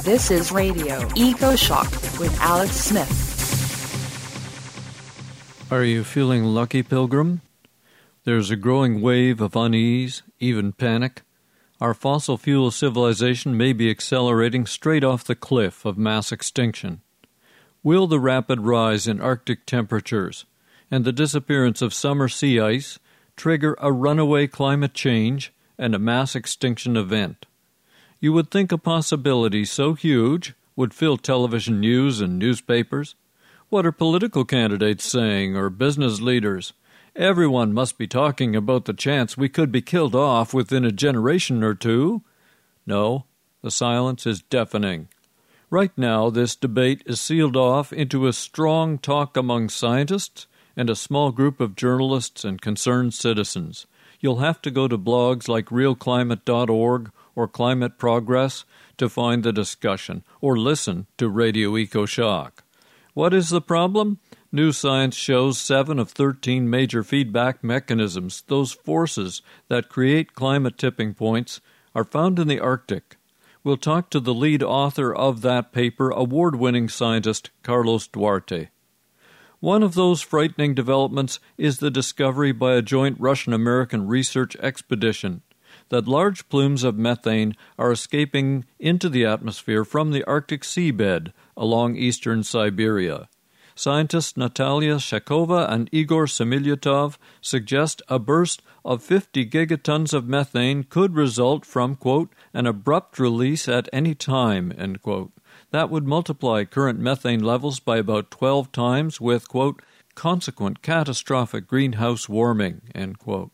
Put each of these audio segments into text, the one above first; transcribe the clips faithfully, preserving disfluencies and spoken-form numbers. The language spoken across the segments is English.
This is Radio EcoShock with Alex Smith. Are you feeling lucky, Pilgrim? There's a growing wave of unease, even panic. Our fossil fuel civilization may be accelerating straight off the cliff of mass extinction. Will the rapid rise in Arctic temperatures and the disappearance of summer sea ice trigger a runaway climate change and a mass extinction event? You would think a possibility so huge would fill television news and newspapers. What are political candidates saying, or business leaders? Everyone must be talking about the chance we could be killed off within a generation or two. No, the silence is deafening. Right now, this debate is sealed off into a strong talk among scientists and a small group of journalists and concerned citizens. You'll have to go to blogs like real climate dot org or Climate Progress to find the discussion, or listen to Radio EcoShock. What is the problem? New science shows seven of thirteen major feedback mechanisms, those forces that create climate tipping points, are found in the Arctic. We'll talk to the lead author of that paper, award-winning scientist Carlos Duarte. One of those frightening developments is the discovery by a joint Russian-American research expedition that large plumes of methane are escaping into the atmosphere from the Arctic seabed along eastern Siberia. Scientists Natalia Shakova and Igor Semilyatov suggest a burst of fifty gigatons of methane could result from, quote, an abrupt release at any time, end quote. That would multiply current methane levels by about twelve times with, quote, consequent catastrophic greenhouse warming, end quote.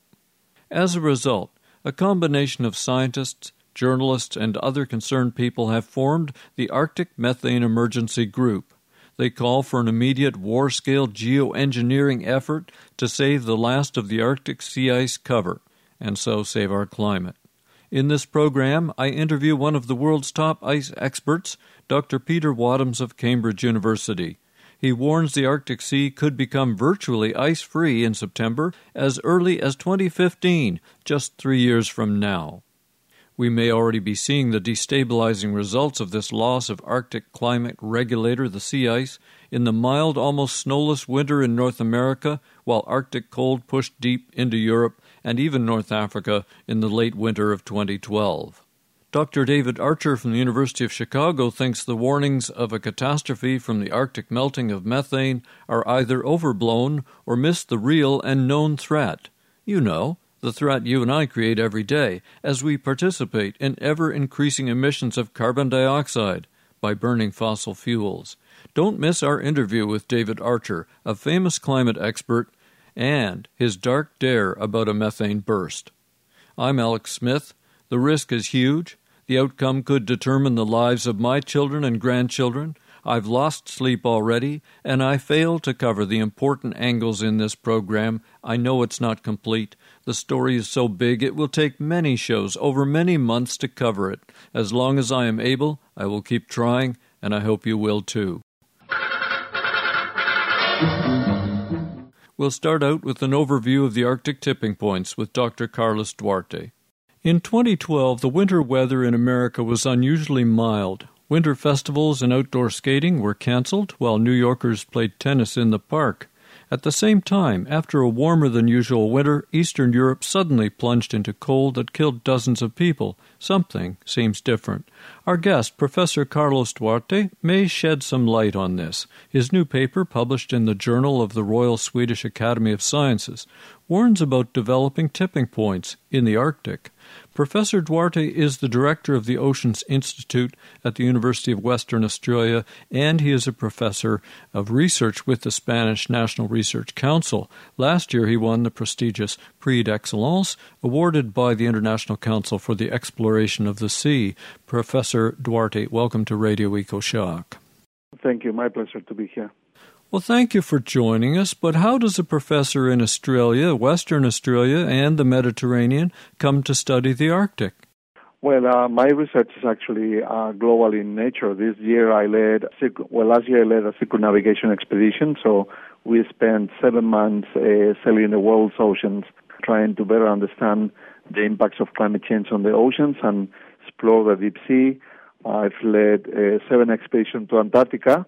As a result, a combination of scientists, journalists, and other concerned people have formed the Arctic Methane Emergency Group. They call for an immediate war-scale geoengineering effort to save the last of the Arctic sea ice cover, and so save our climate. In this program, I interview one of the world's top ice experts, Doctor Peter Wadhams of Cambridge University. He warns the Arctic Sea could become virtually ice-free in September as early as twenty fifteen, just three years from now. We may already be seeing the destabilizing results of this loss of Arctic climate regulator, the sea ice, in the mild, almost snowless winter in North America, while Arctic cold pushed deep into Europe and even North Africa in the late winter of twenty twelve. Doctor David Archer from the University of Chicago thinks the warnings of a catastrophe from the Arctic melting of methane are either overblown or miss the real and known threat. You know, the threat you and I create every day as we participate in ever-increasing emissions of carbon dioxide by burning fossil fuels. Don't miss our interview with David Archer, a famous climate expert, and his dark dare about a methane burst. I'm Alex Smith. The risk is huge. The outcome could determine the lives of my children and grandchildren. I've lost sleep already, and I fail to cover the important angles in this program. I know it's not complete. The story is so big it will take many shows over many months to cover it. As long as I am able, I will keep trying, and I hope you will too. We'll start out with an overview of the Arctic tipping points with Doctor Carlos Duarte. In twenty twelve, the winter weather in America was unusually mild. Winter festivals and outdoor skating were canceled, while New Yorkers played tennis in the park. At the same time, after a warmer-than-usual winter, Eastern Europe suddenly plunged into cold that killed dozens of people. Something seems different. Our guest, Professor Carlos Duarte, may shed some light on this. His new paper, published in the Journal of the Royal Swedish Academy of Sciences, warns about developing tipping points in the Arctic. Professor Duarte is the director of the Oceans Institute at the University of Western Australia, and he is a professor of research with the Spanish National Research Council. Last year, he won the prestigious Prix d'Excellence, awarded by the International Council for the Exploration of the Sea. Professor Duarte, welcome to Radio EcoShock. Thank you. My pleasure to be here. Well, thank you for joining us, but how does a professor in Australia, Western Australia, and the Mediterranean come to study the Arctic? Well, uh, my research is actually uh, global in nature. This year I led, well, last year I led a circumnavigation expedition, so we spent seven months uh, sailing the world's oceans, trying to better understand the impacts of climate change on the oceans and explore the deep sea, I've led uh, seven expeditions to Antarctica,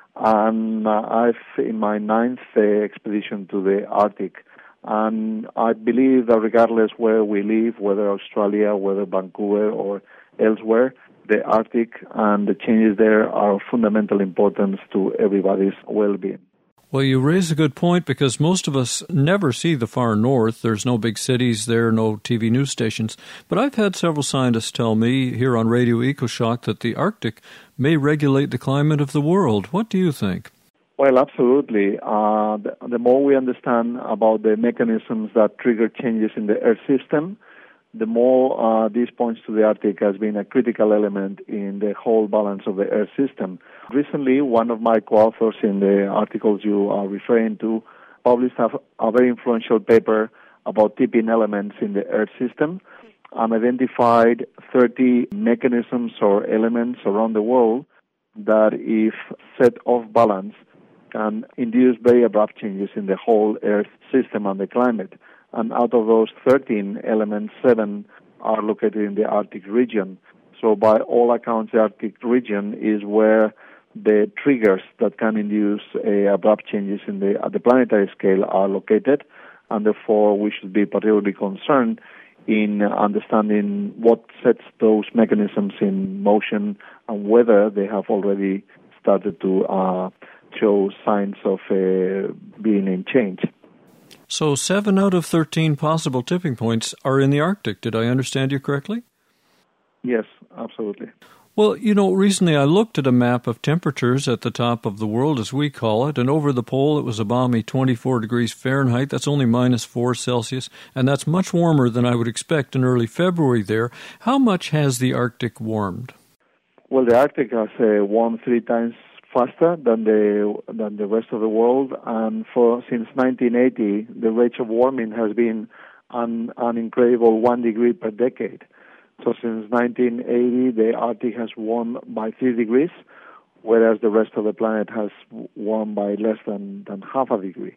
and uh, I've in my ninth uh, expedition to the Arctic. And I believe that regardless where we live, whether Australia, whether Vancouver, or elsewhere, the Arctic and the changes there are of fundamental importance to everybody's well-being. Well, you raise a good point because most of us never see the far north. There's no big cities there, no T V news stations. But I've had several scientists tell me here on Radio EcoShock that the Arctic may regulate the climate of the world. What do you think? Well, absolutely. Uh, the, the more we understand about the mechanisms that trigger changes in the Earth system, the more uh, this points to the Arctic as being a critical element in the whole balance of the Earth system. Recently, one of my co-authors in the articles you are referring to published a, a very influential paper about tipping elements in the Earth system and identified thirty mechanisms or elements around the world that, if set off balance, can induce very abrupt changes in the whole Earth system and the climate. And out of those thirteen elements, seven are located in the Arctic region. So by all accounts, the Arctic region is where the triggers that can induce uh, abrupt changes in the at the planetary scale are located, and therefore we should be particularly concerned in understanding what sets those mechanisms in motion and whether they have already started to uh, show signs of uh, being in change. So seven out of thirteen possible tipping points are in the Arctic. Did I understand you correctly? Yes, absolutely. Well, you know, recently I looked at a map of temperatures at the top of the world, as we call it, and over the pole it was a balmy twenty-four degrees Fahrenheit. That's only minus four Celsius, and that's much warmer than I would expect in early February there. How much has the Arctic warmed? Well, the Arctic has uh, warmed three times faster than the than the rest of the world, and for since nineteen eighty, the rate of warming has been an, an incredible one degree per decade. So since nineteen eighty, the Arctic has warmed by three degrees, whereas the rest of the planet has warmed by less than, than half a degree.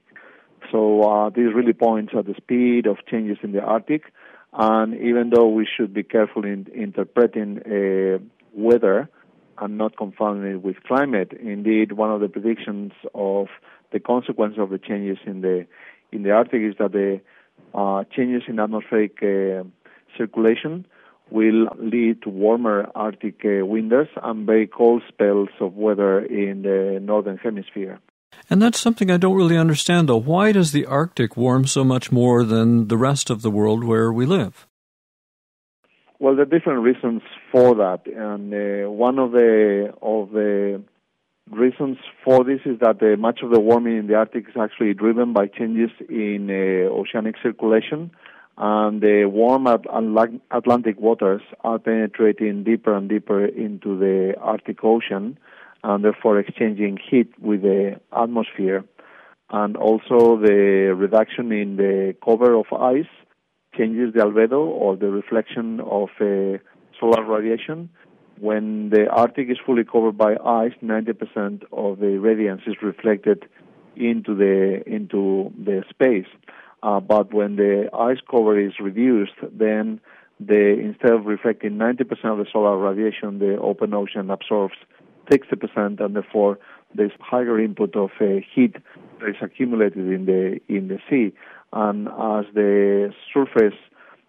So uh, this really points at the speed of changes in the Arctic, and even though we should be careful in interpreting uh, weather and not confounding it with climate, indeed, one of the predictions of the consequence of the changes in the in the Arctic is that the uh, changes in atmospheric uh, circulation will lead to warmer Arctic uh, winters and very cold spells of weather in the northern hemisphere. And that's something I don't really understand, though. Why does the Arctic warm so much more than the rest of the world where we live? Well, there are different reasons for that, and uh, one of the of the reasons for this is that uh, much of the warming in the Arctic is actually driven by changes in uh, oceanic circulation, and the warm Atlantic waters are penetrating deeper and deeper into the Arctic Ocean, and therefore exchanging heat with the atmosphere. And also the reduction in the cover of ice changes the albedo, or the reflection of uh, solar radiation. When the Arctic is fully covered by ice, ninety percent of the radiance is reflected into the into the space. Uh, but when the ice cover is reduced, then the instead of reflecting ninety percent of the solar radiation, the open ocean absorbs sixty percent, and therefore there's higher input of uh, heat that is accumulated in the in the sea. And as the surface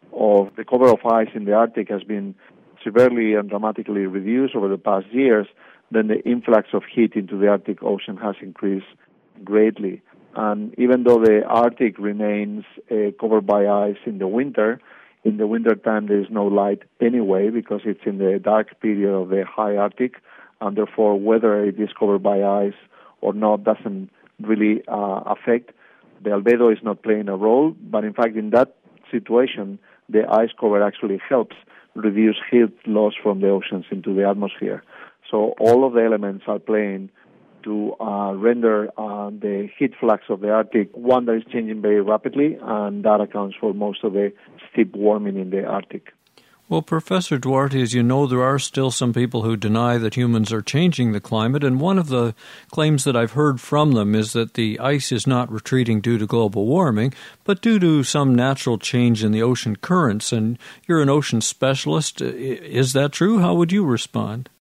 of the cover of ice in the Arctic has been severely and dramatically reduced over the past years, then the influx of heat into the Arctic Ocean has increased greatly. And even though the Arctic remains uh, covered by ice in the winter, in the winter time there is no light anyway because it's in the dark period of the high Arctic, and therefore whether it is covered by ice or not doesn't really uh, affect. The albedo is not playing a role, but in fact in that situation the ice cover actually helps reduce heat loss from the oceans into the atmosphere. So all of the elements are playing to uh, render uh, the heat flux of the Arctic one that is changing very rapidly, and that accounts for most of the steep warming in the Arctic. Well, Professor Duarte, as you know, there are still some people who deny that humans are changing the climate, and one of the claims that I've heard from them is that the ice is not retreating due to global warming, but due to some natural change in the ocean currents, and you're an ocean specialist. Is that true? How would you respond?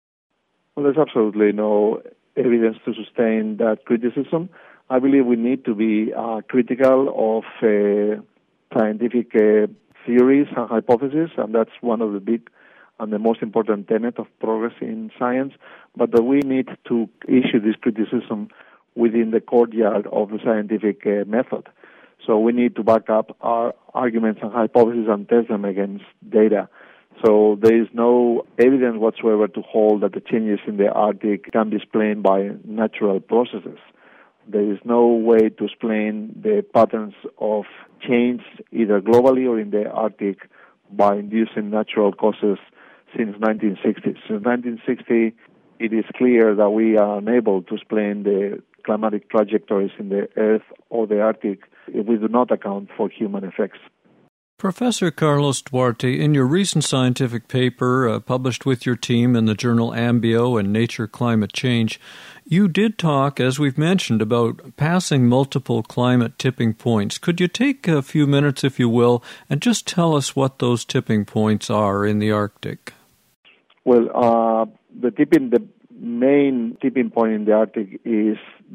Well, there's absolutely no evidence to sustain that criticism. I believe we need to be uh, critical of uh, scientific uh, theories and hypotheses, and that's one of the big and the most important tenet of progress in science, but that we need to issue this criticism within the courtyard of the scientific uh, method. So we need to back up our arguments and hypotheses and test them against data. So there is no evidence whatsoever to hold that the changes in the Arctic can be explained by natural processes. There is no way to explain the patterns of change either globally or in the Arctic by inducing natural causes since nineteen sixty. Since nineteen sixty, it is clear that we are unable to explain the climatic trajectories in the Earth or the Arctic if we do not account for human effects. Professor Carlos Duarte, in your recent scientific paper uh, published with your team in the journal Ambio and Nature Climate Change, you did talk, as we've mentioned, about passing multiple climate tipping points. Could you take a few minutes, if you will, and just tell us what those tipping points are in the Arctic? Well, uh, the tipping, the main tipping point in the Arctic is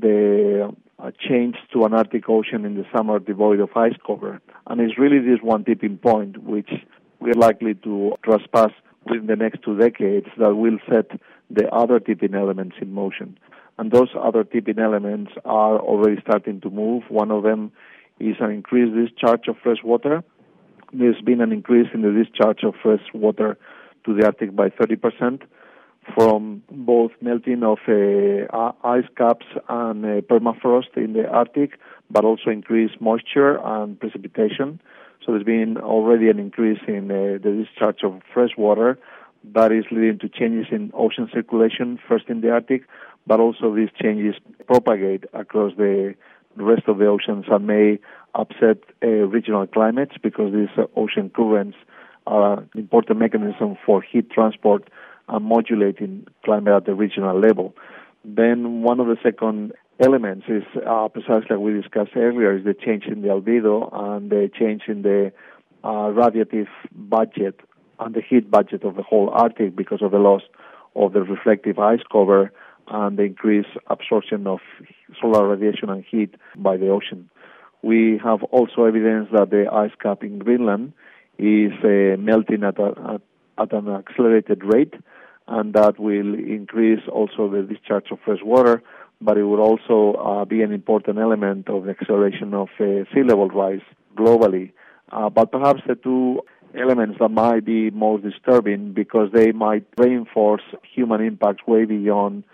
the uh, change to an Arctic Ocean in the summer devoid of ice cover. And it's really this one tipping point which we're likely to trespass within the next two decades that will set the other tipping elements in motion. And those other tipping elements are already starting to move. One of them is an increased discharge of fresh water. There's been an increase in the discharge of fresh water to the Arctic by thirty percent from both melting of uh, ice caps and uh, permafrost in the Arctic, but also increased moisture and precipitation. So there's been already an increase in uh, the discharge of fresh water that is leading to changes in ocean circulation, first in the Arctic, but also these changes propagate across the rest of the oceans and may upset uh, regional climates because these uh, ocean currents are an important mechanism for heat transport and modulating climate at the regional level. Then one of the second elements is uh, precisely like we discussed earlier, is the change in the albedo and the change in the uh, radiative budget and the heat budget of the whole Arctic because of the loss of the reflective ice cover and the increased absorption of solar radiation and heat by the ocean. We have also evidence that the ice cap in Greenland is uh, melting at, a, at, at an accelerated rate, and that will increase also the discharge of fresh water, but it will also uh, be an important element of the acceleration of uh, sea level rise globally. Uh, but perhaps the two elements that might be most disturbing because they might reinforce human impacts way beyond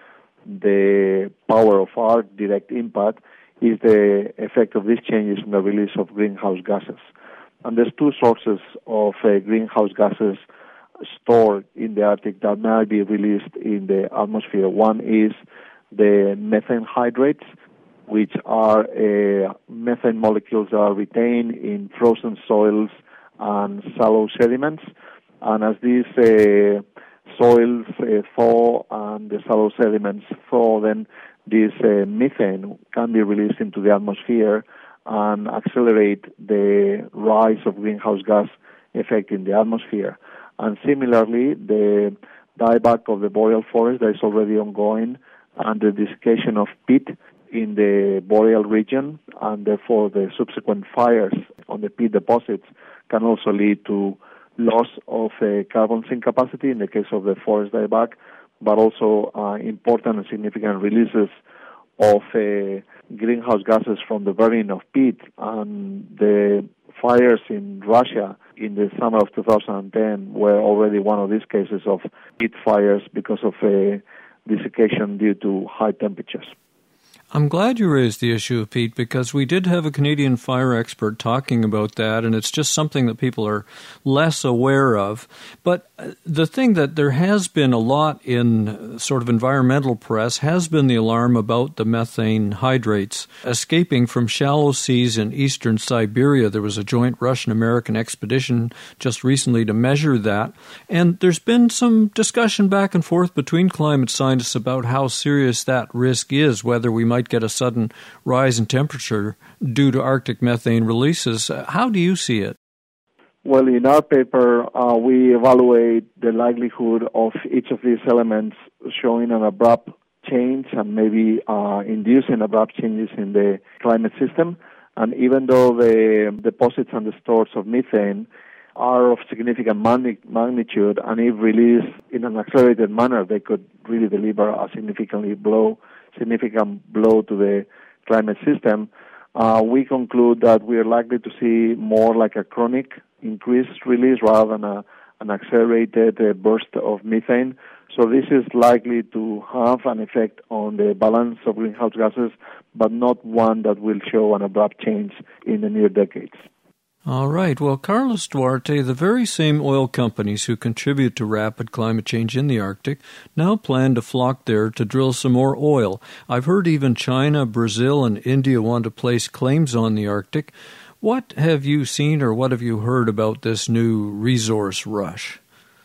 the power of our direct impact is the effect of these changes in the release of greenhouse gases. And there's two sources of uh, greenhouse gases stored in the Arctic that might be released in the atmosphere. One is the methane hydrates, which are uh, methane molecules that are retained in frozen soils and shallow sediments. And as these uh, soils uh, thaw and the shallow sediments thaw, then this uh, methane can be released into the atmosphere and accelerate the rise of greenhouse gas effect in the atmosphere. And similarly, the dieback of the boreal forest that is already ongoing and the desiccation of peat in the boreal region, and therefore the subsequent fires on the peat deposits can also lead to loss of uh, carbon sink capacity in the case of the forest dieback, but also uh, important and significant releases of uh, greenhouse gases from the burning of peat. And the fires in Russia in the summer of two thousand ten were already one of these cases of peat fires because of uh, desiccation due to high temperatures. I'm glad you raised the issue of peat because we did have a Canadian fire expert talking about that, and it's just something that people are less aware of. But the thing that there has been a lot in sort of environmental press has been the alarm about the methane hydrates escaping from shallow seas in eastern Siberia. There was a joint Russian-American expedition just recently to measure that, and there's been some discussion back and forth between climate scientists about how serious that risk is, whether we might get a sudden rise in temperature due to Arctic methane releases. How do you see it? Well, in our paper, uh, we evaluate the likelihood of each of these elements showing an abrupt change and maybe uh, inducing abrupt changes in the climate system. And even though the deposits and the stores of methane are of significant magnitude, and if released in an accelerated manner, they could really deliver a significantly blow, significant blow to the climate system. Uh, we conclude that we are likely to see more like a chronic increased release rather than a, an accelerated uh, burst of methane. So this is likely to have an effect on the balance of greenhouse gases, but not one that will show an abrupt change in the near decades. All right. Well, Carlos Duarte, the very same oil companies who contribute to rapid climate change in the Arctic now plan to flock there to drill some more oil. I've heard even China, Brazil, and India want to place claims on the Arctic. What have you seen or what have you heard about this new resource rush?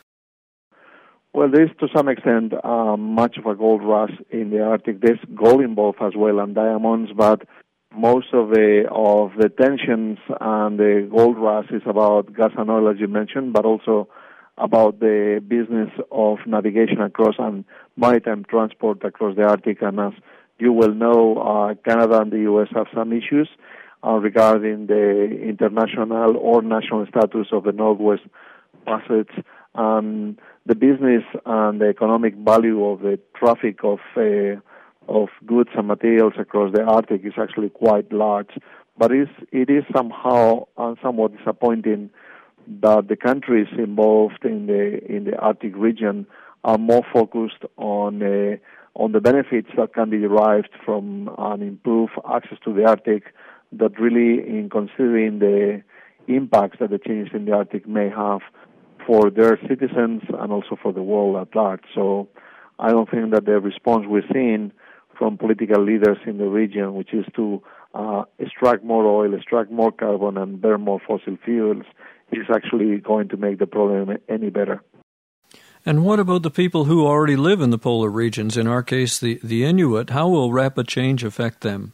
Well, there's to some extent uh, much of a gold rush in the Arctic. There's gold involved as well and diamonds, but most of the of the tensions and the gold rush is about gas and oil, as you mentioned, but also about the business of navigation across and maritime transport across the Arctic. And as you well know, uh, Canada and the U S have some issues uh, regarding the international or national status of the Northwest Passage. Um, the business and the economic value of the traffic of uh, of goods and materials across the Arctic is actually quite large, but it is, it is somehow uh, somewhat disappointing that the countries involved in the in the Arctic region are more focused on uh, on the benefits that can be derived from an improved access to the Arctic, that really in considering the impacts that the changes in the Arctic may have for their citizens and also for the world at large. So I don't think that the response we're seeing from political leaders in the region, which is to uh, extract more oil, extract more carbon, and burn more fossil fuels, is actually going to make the problem any better. And what about the people who already live in the polar regions, in our case, the, the Inuit? How will rapid change affect them?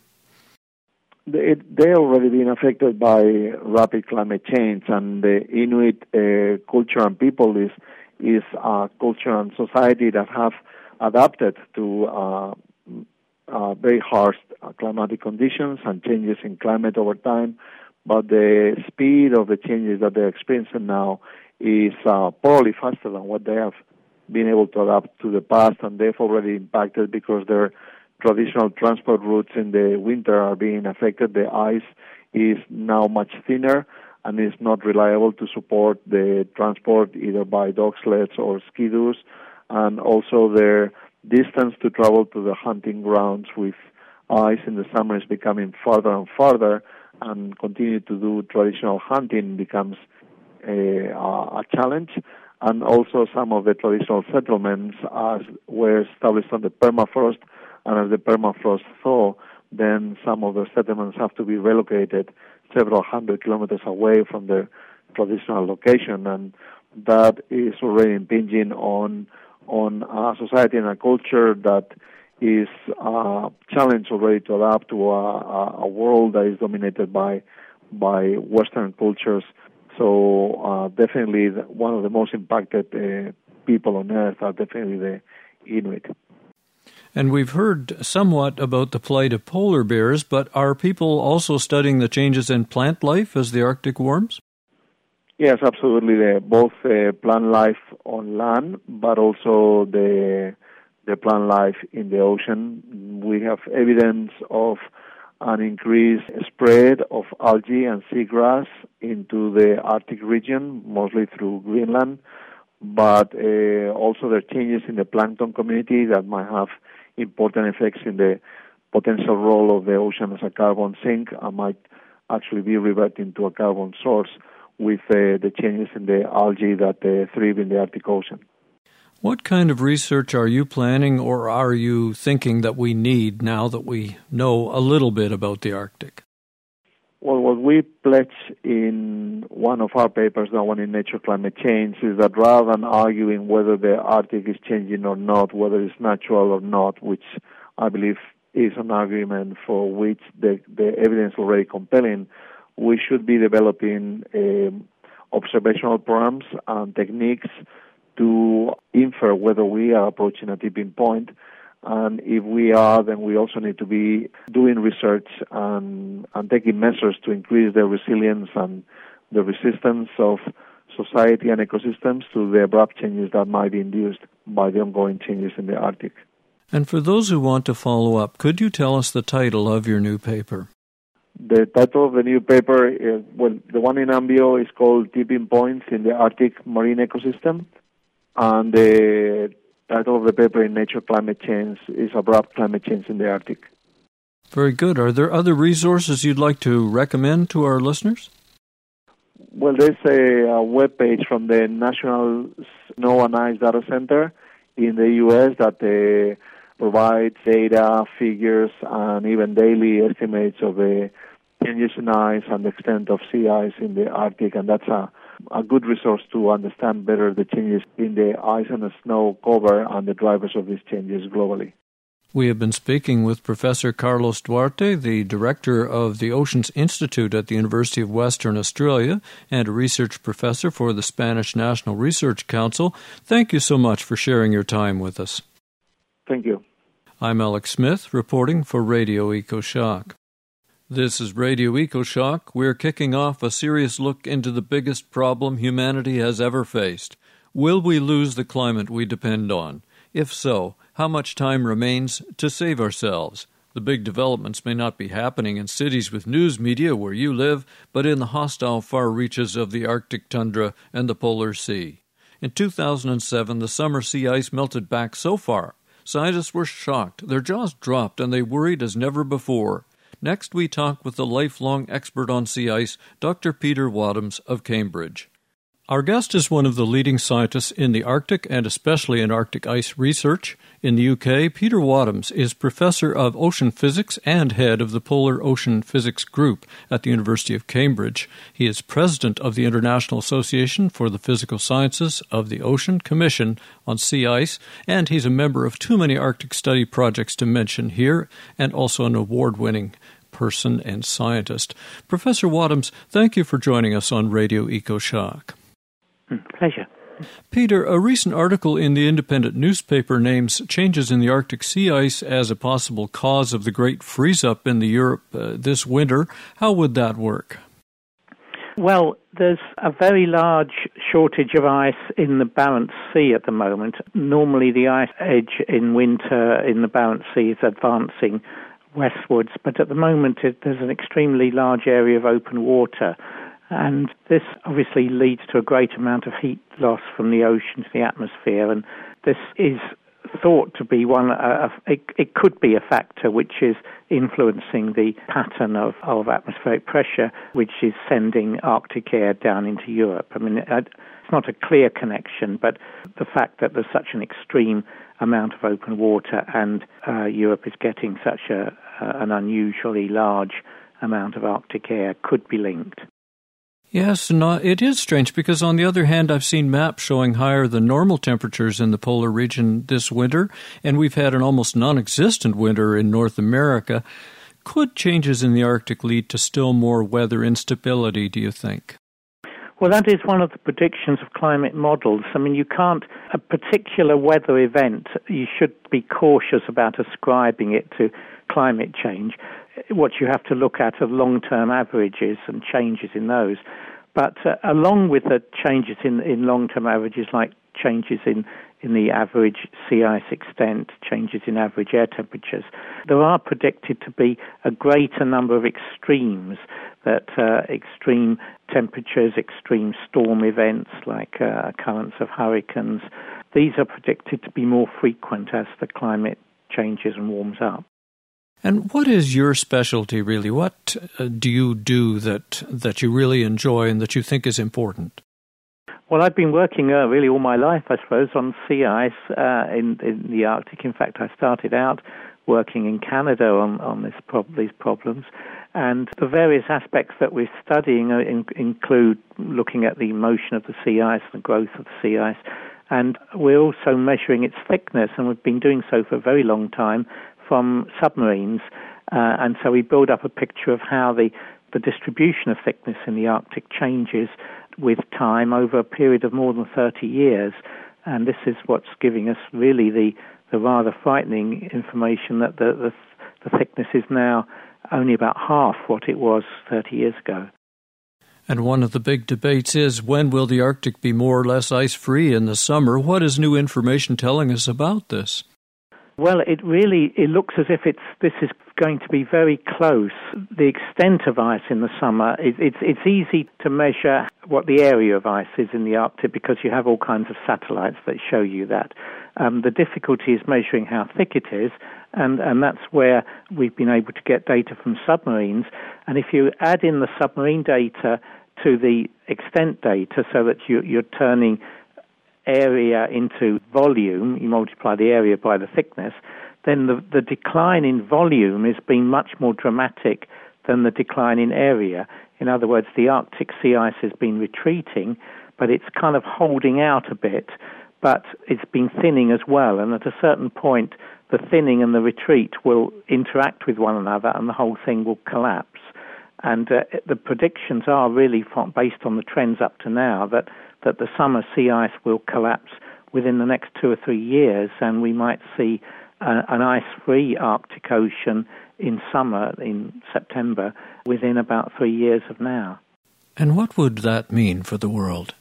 They, they're already been affected by rapid climate change, and the Inuit uh, culture and people is is a culture and society that have adapted to uh, uh, very harsh climatic conditions and changes in climate over time. But the speed of the changes that they're experiencing now is uh, probably faster than what they have been able to adapt to the past, and they've already impacted because their traditional transport routes in the winter are being affected. The ice is now much thinner and is not reliable to support the transport either by dog sleds or ski-doos, and also their distance to travel to the hunting grounds with ice in the summer is becoming farther and farther, and continue to do traditional hunting becomes a, a challenge. And also some of the traditional settlements as were established on the permafrost, and as the permafrost thaw, then some of the settlements have to be relocated several hundred kilometers away from their traditional location, and that is already impinging on on a society and a culture that is uh, challenged already to adapt to a, a world that is dominated by by Western cultures. So uh, definitely the, one of the most impacted uh, people on Earth are definitely the Inuit. And we've heard somewhat about the plight of polar bears, but are people also studying the changes in plant life as the Arctic warms? Yes, absolutely. The, both uh, plant life on land, but also the the plant life in the ocean. We have evidence of an increased spread of algae and seagrass into the Arctic region, mostly through Greenland, but uh, also there are changes in the plankton community that might have important effects in the potential role of the ocean as a carbon sink and might actually be reverting to a carbon source with uh, the changes in the algae that uh, thrive in the Arctic Ocean. What kind of research are you planning or are you thinking that we need now that we know a little bit about the Arctic? Well, what we pledge in one of our papers, the one in Nature Climate Change, is that rather than arguing whether the Arctic is changing or not, whether it's natural or not, which I believe is an argument for which the, the evidence is already compelling, we should be developing a, observational programs and techniques to infer whether we are approaching a tipping point. And if we are, then we also need to be doing research and, and taking measures to increase the resilience and the resistance of society and ecosystems to the abrupt changes that might be induced by the ongoing changes in the Arctic. And for those who want to follow up, could you tell us the title of your new paper? The title of the new paper, is, well, the one in Ambio is called Tipping Points in the Arctic Marine Ecosystem, and the title of the paper in Nature Climate Change is Abrupt Climate Change in the Arctic. Very good. Are there other resources you'd like to recommend to our listeners? Well, there's a, a web page from the National Snow and Ice Data Center in the U S that uh, provides data, figures, and even daily estimates of the changes in ice and the extent of sea ice in the Arctic, and that's a a good resource to understand better the changes in the ice and the snow cover and the drivers of these changes globally. We have been speaking with Professor Carlos Duarte, the director of the Oceans Institute at the University of Western Australia and a research professor for the Spanish National Research Council. Thank you so much for sharing your time with us. Thank you. I'm Alex Smith, reporting for Radio EcoShock. This is Radio EcoShock. We're kicking off a serious look into the biggest problem humanity has ever faced. Will we lose the climate we depend on? If so, how much time remains to save ourselves? The big developments may not be happening in cities with news media where you live, but in the hostile far reaches of the Arctic tundra and the Polar Sea. In two thousand seven, the summer sea ice melted back so far. Scientists were shocked, their jaws dropped, and they worried as never before. Next, we talk with the lifelong expert on sea ice, Doctor Peter Wadhams of Cambridge. Our guest is one of the leading scientists in the Arctic and especially in Arctic ice research. In the U K, Peter Wadhams is Professor of Ocean Physics and head of the Polar Ocean Physics Group at the University of Cambridge. He is president of the International Association for the Physical Sciences of the Ocean Commission on Sea Ice, and he's a member of too many Arctic study projects to mention here, and also an award-winning person and scientist. Professor Wadhams, thank you for joining us on Radio EcoShock. Pleasure. Peter, a recent article in the Independent newspaper names changes in the Arctic sea ice as a possible cause of the great freeze-up in the Europe uh, this winter. How would that work? Well, there's a very large shortage of ice in the Barents Sea at the moment. Normally the ice edge in winter in the Barents Sea is advancing westwards, but at the moment it, there's an extremely large area of open water. And this obviously leads to a great amount of heat loss from the ocean to the atmosphere. And this is thought to be one, uh, it, it could be a factor which is influencing the pattern of, of atmospheric pressure, which is sending Arctic air down into Europe. I mean, it's not a clear connection, but the fact that there's such an extreme amount of open water and uh, Europe is getting such a, uh, an unusually large amount of Arctic air could be linked. Yes, no, it is strange because on the other hand, I've seen maps showing higher than normal temperatures in the polar region this winter, and we've had an almost non-existent winter in North America. Could changes in the Arctic lead to still more weather instability, do you think? Well, that is one of the predictions of climate models. I mean, you can't, a particular weather event, you should be cautious about ascribing it to climate change. What you have to look at are long-term averages and changes in those. But uh, along with the changes in, in long-term averages, like changes in, in the average sea ice extent, changes in average air temperatures, there are predicted to be a greater number of extremes, that uh, extreme temperatures, extreme storm events like uh, occurrence of hurricanes, these are predicted to be more frequent as the climate changes and warms up. And what is your specialty, really? What uh, do you do that that you really enjoy and that you think is important? Well, I've been working uh, really all my life, I suppose, on sea ice uh, in, in the Arctic. In fact, I started out working in Canada on, on this prob- these problems. And the various aspects that we're studying uh, in, include looking at the motion of the sea ice, the growth of the sea ice, and we're also measuring its thickness, and we've been doing so for a very long time, from submarines, uh, and so we build up a picture of how the, the distribution of thickness in the Arctic changes with time over a period of more than thirty years. And this is what's giving us really the, the rather frightening information that the, the, the thickness is now only about half what it was thirty years ago. And one of the big debates is, when will the Arctic be more or less ice-free in the summer? What is new information telling us about this? Well, it really it looks as if it's this is going to be very close. The extent of ice in the summer, it, it's it's easy to measure what the area of ice is in the Arctic because you have all kinds of satellites that show you that. Um, the difficulty is measuring how thick it is, and, and that's where we've been able to get data from submarines. And if you add in the submarine data to the extent data so that you, you're turning area into volume, you multiply the area by the thickness, then the, the decline in volume has been much more dramatic than the decline in area. In other words, the Arctic sea ice has been retreating, but it's kind of holding out a bit, but it's been thinning as well, and at a certain point, the thinning and the retreat will interact with one another and the whole thing will collapse. And uh, the predictions are really from, based on the trends up to now that, that the summer sea ice will collapse within the next two or three years, and we might see uh, an ice-free Arctic Ocean in summer, in September, within about three years of now. And what would that mean for the world?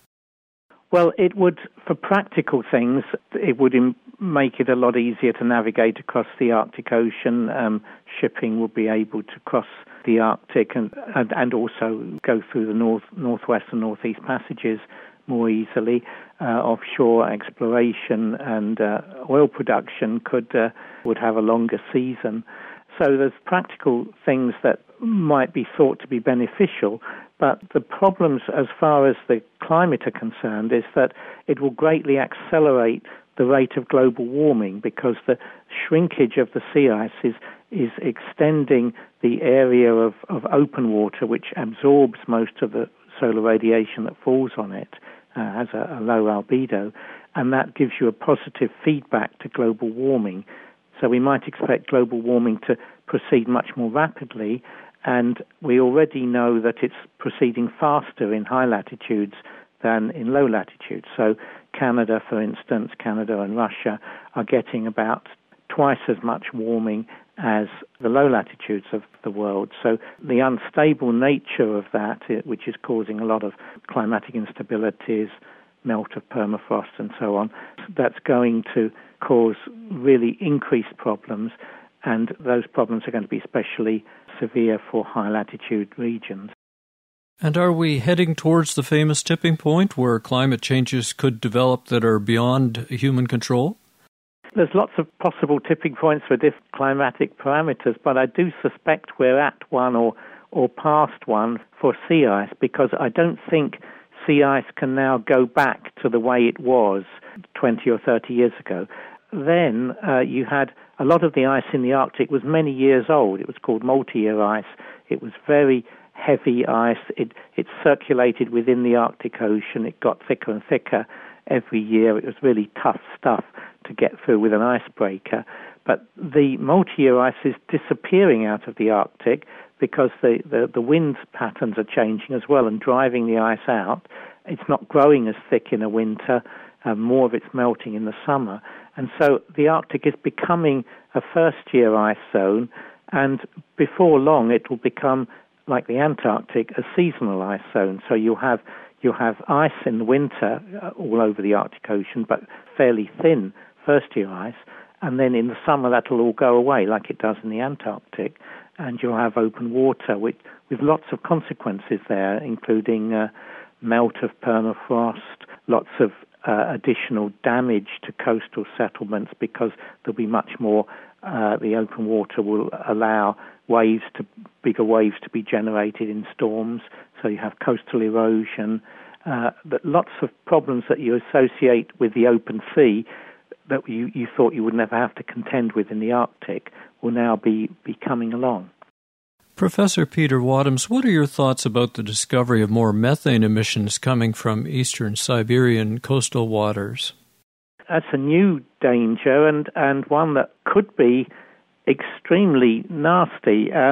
Well, it would, for practical things, it would im- make it a lot easier to navigate across the Arctic Ocean. Um, shipping will be able to cross the Arctic and, and, and also go through the north, northwest and northeast passages more easily. Uh, offshore exploration and uh, oil production could uh, would have a longer season. So there's practical things that might be thought to be beneficial, but the problems as far as the climate are concerned is that it will greatly accelerate the rate of global warming because the shrinkage of the sea ice is, is extending the area of, of open water, which absorbs most of the solar radiation that falls on it, uh, has a, a low albedo, and that gives you a positive feedback to global warming. So we might expect global warming to proceed much more rapidly, and we already know that it's proceeding faster in high latitudes than in low latitudes. So Canada, for instance, Canada and Russia are getting about twice as much warming as the low latitudes of the world. So the unstable nature of that, which is causing a lot of climatic instabilities, melt of permafrost and so on, that's going to cause really increased problems, and those problems are going to be especially severe for high latitude regions. And are we heading towards the famous tipping point where climate changes could develop that are beyond human control? There's lots of possible tipping points for different climatic parameters, but I do suspect we're at one or, or past one for sea ice, because I don't think sea ice can now go back to the way it was twenty or thirty years ago. Then uh, you had a lot of the ice in the Arctic was many years old. It was called multi-year ice. It was very heavy ice. It, it circulated within the Arctic Ocean. It got thicker and thicker every year. It was really tough stuff to get through with an icebreaker. But the multi-year ice is disappearing out of the Arctic because the, the, the wind patterns are changing as well and driving the ice out. It's not growing as thick in a winter. Uh, more of it's melting in the summer. And so the Arctic is becoming a first-year ice zone, and before long it will become, like the Antarctic, a seasonal ice zone. So you'll have you'll have ice in the winter uh, all over the Arctic Ocean, but fairly thin first-year ice, and then in the summer that'll all go away like it does in the Antarctic, and you'll have open water with, with lots of consequences there, including uh, melt of permafrost, lots of uh, additional damage to coastal settlements because there'll be much more, uh, the open water will allow waves to, bigger waves to be generated in storms, so you have coastal erosion, uh, but lots of problems that you associate with the open sea that you, you thought you would never have to contend with in the Arctic will now be, be coming along. Professor Peter Wadhams, what are your thoughts about the discovery of more methane emissions coming from eastern Siberian coastal waters? That's a new danger, and, and one that could be extremely nasty. Um,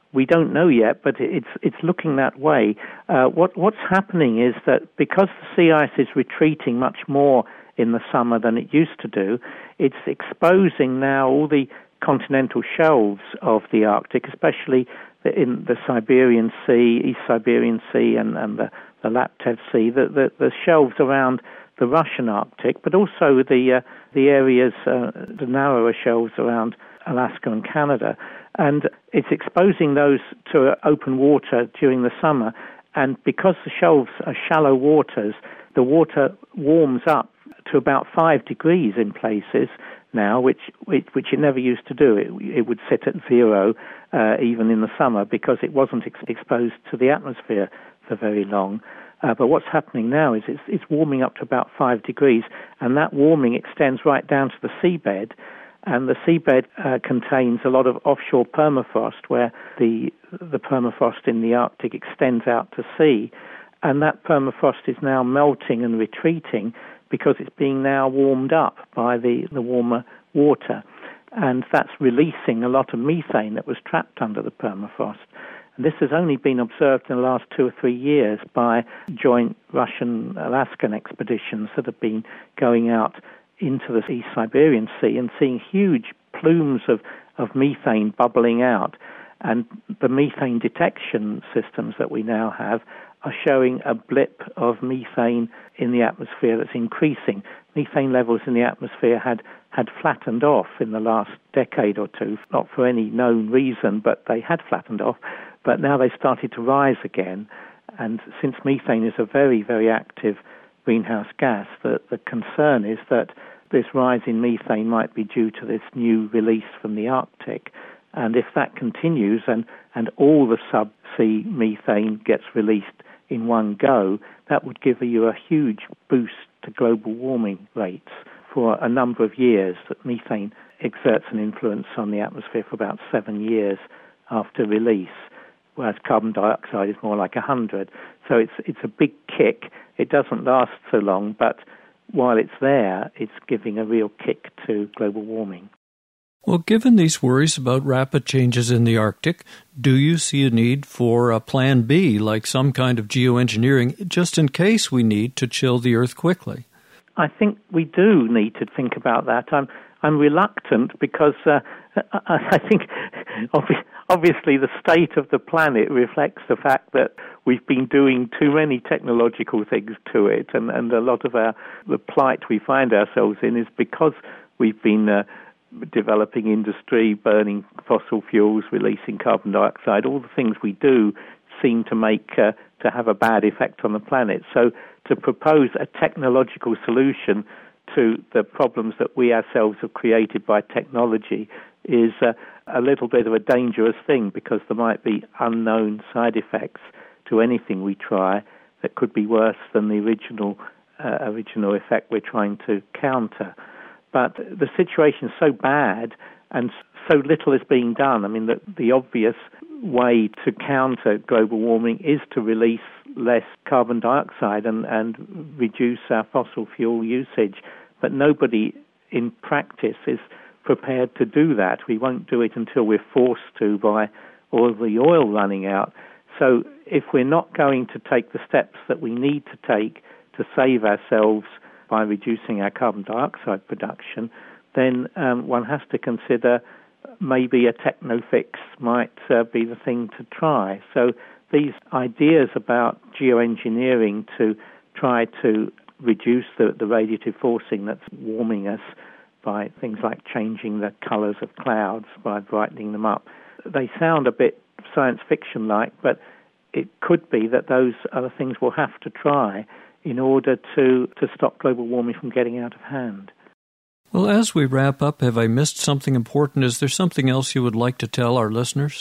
we don't know yet, but it's it's looking that way. Uh, what what's happening is that because the sea ice is retreating much more in the summer than it used to do, it's exposing now all the continental shelves of the Arctic, especially the, in the Siberian Sea, East Siberian Sea, and, and the, the Laptev Sea, the, the, the shelves around the Russian Arctic, but also the uh, the areas, uh, the narrower shelves around Alaska and Canada. And it's exposing those to open water during the summer. And because the shelves are shallow waters, the water warms up to about five degrees in places now, which which, which it never used to do. It, it would sit at zero uh, even in the summer because it wasn't ex- exposed to the atmosphere for very long. Uh, but what's happening now is it's, it's warming up to about five degrees, and that warming extends right down to the seabed. And the seabed uh, contains a lot of offshore permafrost, where the the permafrost in the Arctic extends out to sea. And that permafrost is now melting and retreating because it's being now warmed up by the, the warmer water. And that's releasing a lot of methane that was trapped under the permafrost. And this has only been observed in the last two or three years by joint Russian-Alaskan expeditions that have been going out into the East Siberian Sea and seeing huge plumes of, of methane bubbling out. And the methane detection systems that we now have are showing a blip of methane in the atmosphere that's increasing. Methane levels in the atmosphere had, had flattened off in the last decade or two, not for any known reason, but they had flattened off. But now they started to rise again. And since methane is a very, very active greenhouse gas, the, the concern is that this rise in methane might be due to this new release from the Arctic. And if that continues and, and all the subsea methane gets released in one go, that would give you a huge boost to global warming rates for a number of years. That methane exerts an influence on the atmosphere for about seven years after release, whereas carbon dioxide is more like one hundred. So it's it's a big kick. It doesn't last so long, but while it's there, it's giving a real kick to global warming. Well, given these worries about rapid changes in the Arctic, do you see a need for a plan B, like some kind of geoengineering, just in case we need to chill the Earth quickly? I think we do need to think about that. I'm I'm reluctant because uh, I, I think obvi- obviously the state of the planet reflects the fact that we've been doing too many technological things to it, and, and a lot of our the plight we find ourselves in is because we've been uh, developing industry, burning fossil fuels, releasing carbon dioxide. All the things we do seem to make uh, to have a bad effect on the planet. So to propose a technological solution to the problems that we ourselves have created by technology is uh, a little bit of a dangerous thing, because there might be unknown side effects to anything we try that could be worse than the original uh, original effect we're trying to counter. But the situation is so bad and so little is being done. I mean, the, the obvious way to counter global warming is to release less carbon dioxide and, and reduce our fossil fuel usage. But nobody in practice is prepared to do that. We won't do it until we're forced to by all the oil running out. So if we're not going to take the steps that we need to take to save ourselves by reducing our carbon dioxide production, then um, one has to consider maybe a techno-fix might uh, be the thing to try. So these ideas about geoengineering to try to reduce the, the radiative forcing that's warming us by things like changing the colors of clouds, by brightening them up, they sound a bit science fiction-like, but it could be that those are the things we'll have to try in order to, to stop global warming from getting out of hand. Well, as we wrap up, have I missed something important? Is there something else you would like to tell our listeners?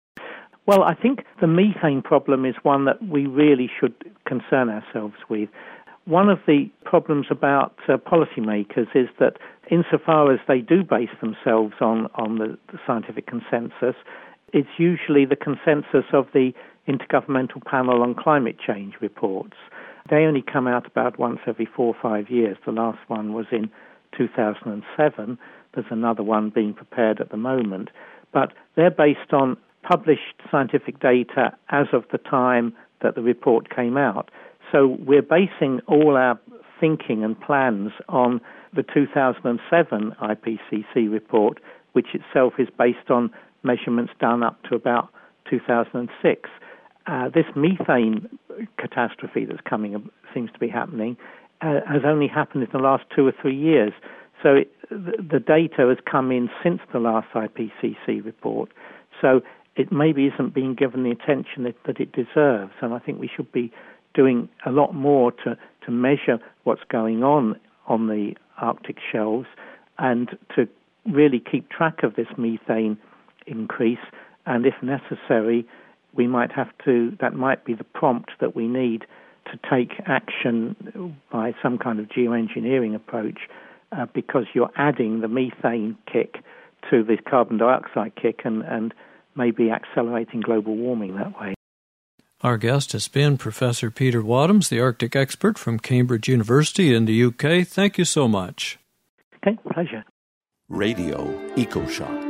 Well, I think the methane problem is one that we really should concern ourselves with. One of the problems about uh, policymakers is that insofar as they do base themselves on, on the, the scientific consensus, it's usually the consensus of the Intergovernmental Panel on Climate Change reports. They only come out about once every four or five years. The last one was in two thousand seven. There's another one being prepared at the moment. But they're based on published scientific data as of the time that the report came out. So we're basing all our thinking and plans on the two thousand seven I P C C report, which itself is based on measurements done up to about two thousand six. Uh, this methane catastrophe that's coming, seems to be happening, uh, has only happened in the last two or three years. So it, the, the data has come in since the last I P C C report. So it maybe isn't being given the attention that, that it deserves. And I think we should be doing a lot more to, to measure what's going on on the Arctic shelves and to really keep track of this methane increase. And if necessary, we might have to, that might be the prompt that we need to take action by some kind of geoengineering approach, uh, because you're adding the methane kick to the carbon dioxide kick and, and maybe accelerating global warming that way. Our guest has been Professor Peter Wadhams, the Arctic expert from Cambridge University in the U K. Thank you so much. Okay, pleasure. Radio EcoShock.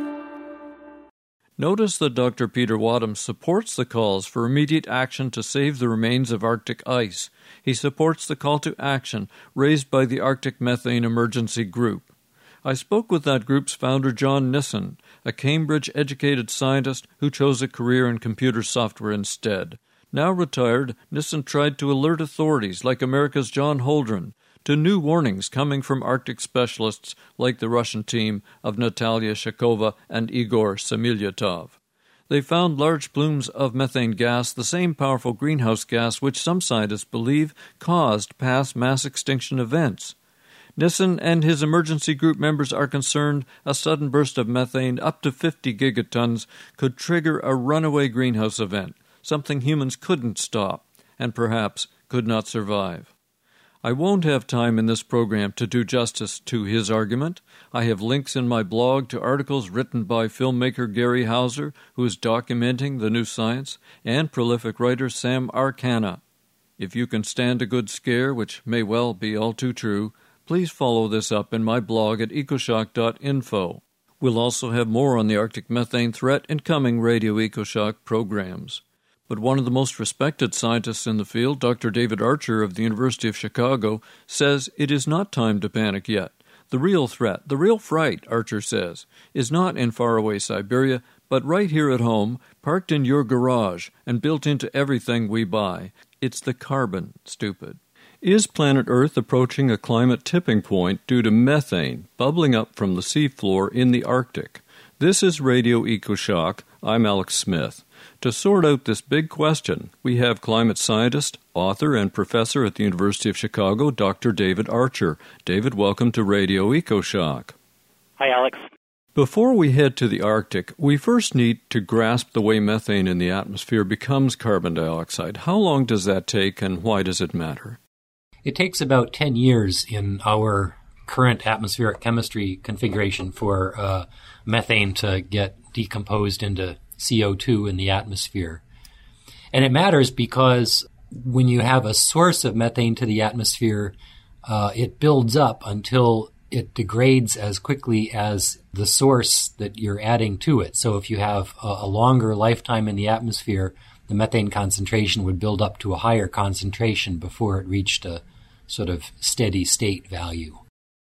Notice that Doctor Peter Wadhams supports the calls for immediate action to save the remains of Arctic ice. He supports the call to action raised by the Arctic Methane Emergency Group. I spoke with that group's founder, John Nissen, a Cambridge-educated scientist who chose a career in computer software instead. Now retired, Nissen tried to alert authorities like America's John Holdren to new warnings coming from Arctic specialists like the Russian team of Natalia Shakova and Igor Semilyatov. They found large plumes of methane gas, the same powerful greenhouse gas which some scientists believe caused past mass extinction events. Nissen and his emergency group members are concerned a sudden burst of methane up to fifty gigatons could trigger a runaway greenhouse event, something humans couldn't stop and perhaps could not survive. I won't have time in this program to do justice to his argument. I have links in my blog to articles written by filmmaker Gary Hauser, who is documenting the new science, and prolific writer Sam Arcana. If you can stand a good scare, which may well be all too true, please follow this up in my blog at ecoshock dot info. We'll also have more on the Arctic methane threat in coming Radio EcoShock programs. But one of the most respected scientists in the field, Doctor David Archer of the University of Chicago, says it is not time to panic yet. The real threat, the real fright, Archer says, is not in faraway Siberia, but right here at home, parked in your garage and built into everything we buy. It's the carbon, stupid. Is planet Earth approaching a climate tipping point due to methane bubbling up from the seafloor in the Arctic? This is Radio EcoShock. I'm Alex Smith. To sort out this big question, we have climate scientist, author, and professor at the University of Chicago, Doctor David Archer. David, welcome to Radio EcoShock. Hi, Alex. Before we head to the Arctic, we first need to grasp the way methane in the atmosphere becomes carbon dioxide. How long does that take, and why does it matter? It takes about ten years in our current atmospheric chemistry configuration for uh, methane to get decomposed into C O two in the atmosphere. And it matters because when you have a source of methane to the atmosphere, uh, it builds up until it degrades as quickly as the source that you're adding to it. So if you have a, a longer lifetime in the atmosphere, the methane concentration would build up to a higher concentration before it reached a sort of steady state value.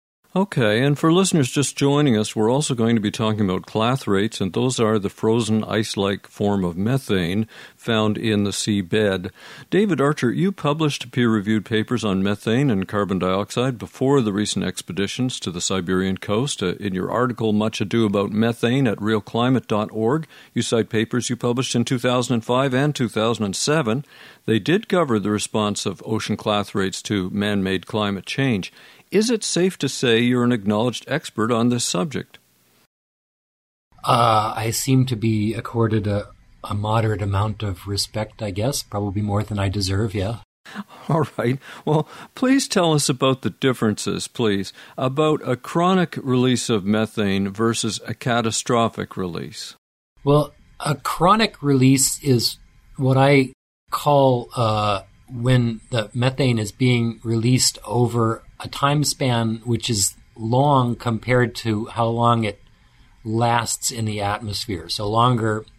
Okay, and for listeners just joining us, we're also going to be talking about clathrates, and those are the frozen ice-like form of methane found in the seabed. David Archer, you published peer-reviewed papers on methane and carbon dioxide before the recent expeditions to the Siberian coast. Uh, in your article, Much Ado About Methane at real climate dot org, you cite papers you published in two thousand five and two thousand seven. They did cover the response of ocean clathrates to man-made climate change. Is it safe to say you're an acknowledged expert on this subject? Uh, I seem to be accorded a, a moderate amount of respect, I guess, probably more than I deserve, yeah. All right. Well, please tell us about the differences, please, about a chronic release of methane versus a catastrophic release. Well, a chronic release is what I call uh, when the methane is being released over a time span which is long compared to how long it lasts in the atmosphere. So longer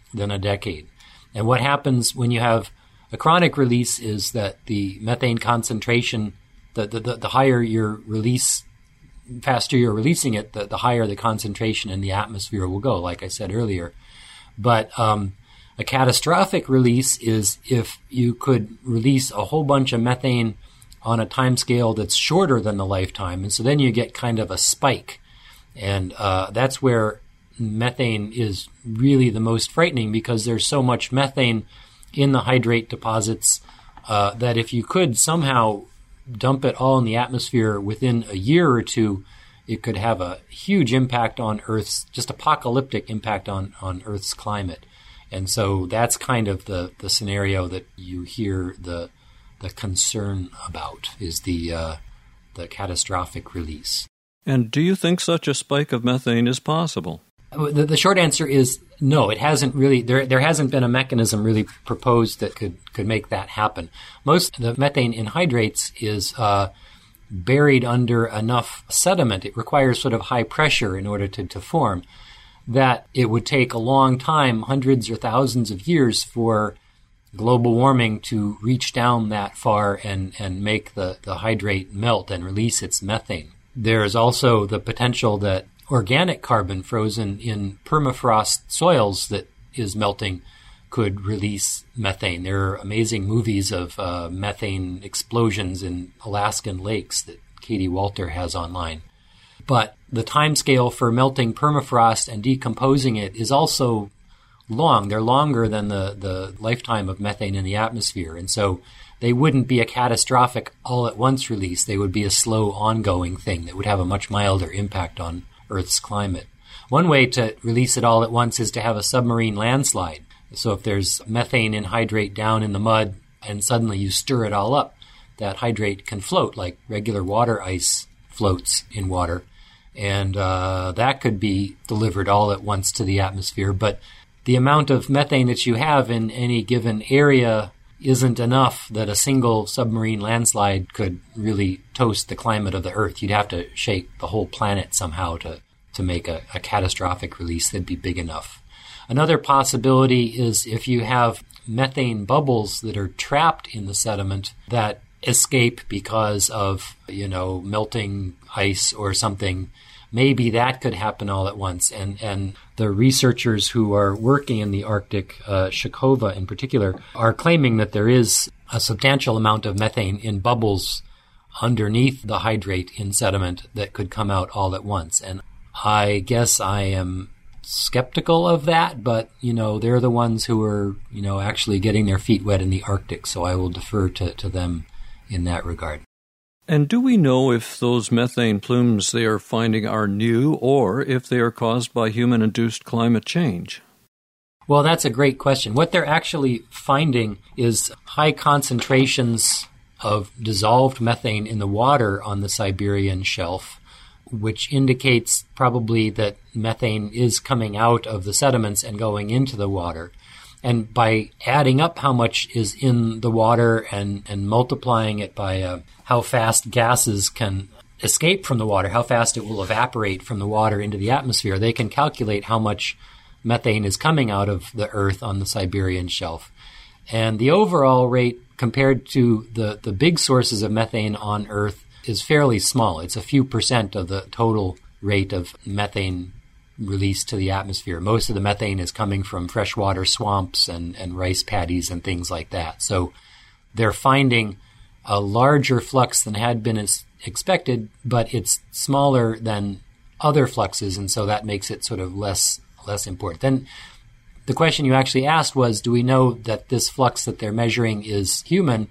than a decade. And what happens when you have a chronic release is that the methane concentration, the, the, the, the higher your release, faster you're releasing it, the, the higher the concentration in the atmosphere will go, like I said earlier. But um, a catastrophic release is if you could release a whole bunch of methane on a time scale that's shorter than the lifetime. And so then you get kind of a spike. And uh, that's where methane is really the most frightening, because there's so much methane in the hydrate deposits uh, that if you could somehow dump it all in the atmosphere within a year or two, it could have a huge impact on Earth's, just apocalyptic impact on, on Earth's climate. And so that's kind of the, the scenario that you hear the the concern about, is the uh, the catastrophic release. And do you think such a spike of methane is possible? The, the short answer is no. It hasn't really. There there hasn't been a mechanism really proposed that could could make that happen. Most of the methane in hydrates is uh, buried under enough sediment. It requires sort of high pressure in order to, to form, that it would take a long time, hundreds or thousands of years, for global warming to reach down that far and, and make the, the hydrate melt and release its methane. There is also the potential that organic carbon frozen in permafrost soils that is melting could release methane. There are amazing movies of uh, methane explosions in Alaskan lakes that Katie Walter has online. But the time scale for melting permafrost and decomposing it is also long. They're longer than the, the lifetime of methane in the atmosphere. And so they wouldn't be a catastrophic all-at-once release. They would be a slow, ongoing thing that would have a much milder impact on Earth's climate. One way to release it all at once is to have a submarine landslide. So if there's methane in hydrate down in the mud and suddenly you stir it all up, that hydrate can float like regular water ice floats in water. And uh, that could be delivered all at once to the atmosphere. But the amount of methane that you have in any given area isn't enough that a single submarine landslide could really toast the climate of the Earth. You'd have to shake the whole planet somehow to, to make a, a catastrophic release that'd be big enough. Another possibility is if you have methane bubbles that are trapped in the sediment that escape because of, you know, melting ice or something. Maybe that could happen all at once. And, and the researchers who are working in the Arctic, uh, Shakova in particular, are claiming that there is a substantial amount of methane in bubbles underneath the hydrate in sediment that could come out all at once. And I guess I am skeptical of that, but, you know, they're the ones who are, you know, actually getting their feet wet in the Arctic, so I will defer to, to them in that regard. And do we know if those methane plumes they are finding are new or if they are caused by human-induced climate change? Well, that's a great question. What they're actually finding is high concentrations of dissolved methane in the water on the Siberian shelf, which indicates probably that methane is coming out of the sediments and going into the water. And by adding up how much is in the water and, and multiplying it by uh, how fast gases can escape from the water, how fast it will evaporate from the water into the atmosphere, they can calculate how much methane is coming out of the Earth on the Siberian shelf. And the overall rate compared to the, the big sources of methane on Earth is fairly small. It's a few percent of the total rate of methane released to the atmosphere. Most of the methane is coming from freshwater swamps and, and rice paddies and things like that. So they're finding a larger flux than had been as expected, but it's smaller than other fluxes, and so that makes it sort of less less important. Then the question you actually asked was, do we know that this flux that they're measuring is human?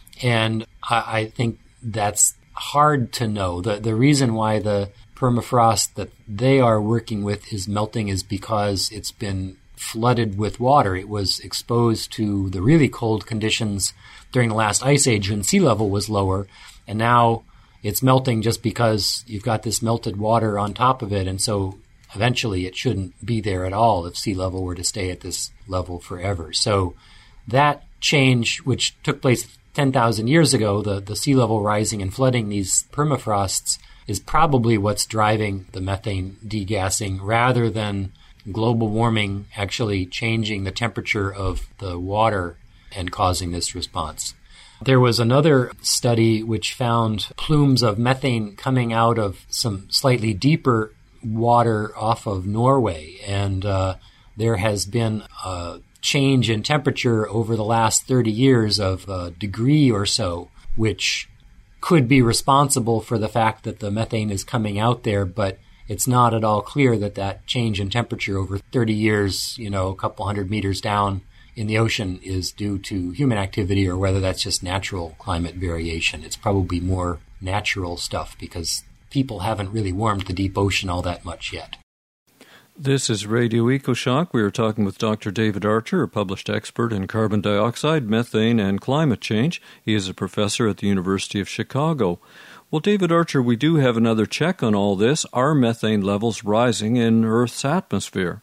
And I, I think that's hard to know. The the reason why the permafrost that they are working with is melting is because it's been flooded with water. It was exposed to the really cold conditions during the last ice age when sea level was lower, and now it's melting just because you've got this melted water on top of it, and so eventually it shouldn't be there at all if sea level were to stay at this level forever. So that change, which took place ten thousand years ago, the, the sea level rising and flooding these permafrosts, is probably what's driving the methane degassing rather than global warming actually changing the temperature of the water and causing this response. There was another study which found plumes of methane coming out of some slightly deeper water off of Norway, and uh, there has been a change in temperature over the last thirty years of a degree or so, which could be responsible for the fact that the methane is coming out there, but it's not at all clear that that change in temperature over thirty years, you know, a couple hundred meters down in the ocean is due to human activity or whether that's just natural climate variation. It's probably more natural stuff because people haven't really warmed the deep ocean all that much yet. This is Radio EcoShock. We are talking with Doctor David Archer, a published expert in carbon dioxide, methane, and climate change. He is a professor at the University of Chicago. Well, David Archer, we do have another check on all this. Are methane levels rising in Earth's atmosphere?